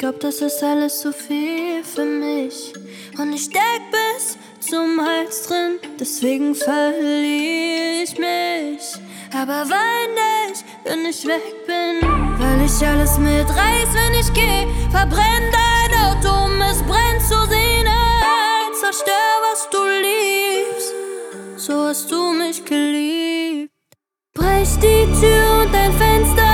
glaub, das ist alles zu viel für mich. Und ich steck bis zum Hals drin, deswegen verliere ich mich. Aber wein nicht, wenn ich weg bin, weil ich alles mitreiß, wenn ich geh. Verbrenn dein Auto, es brennt zu sehen. Zerstör, was du liebst, so hast du mich geliebt. Brech die Tür und dein Fenster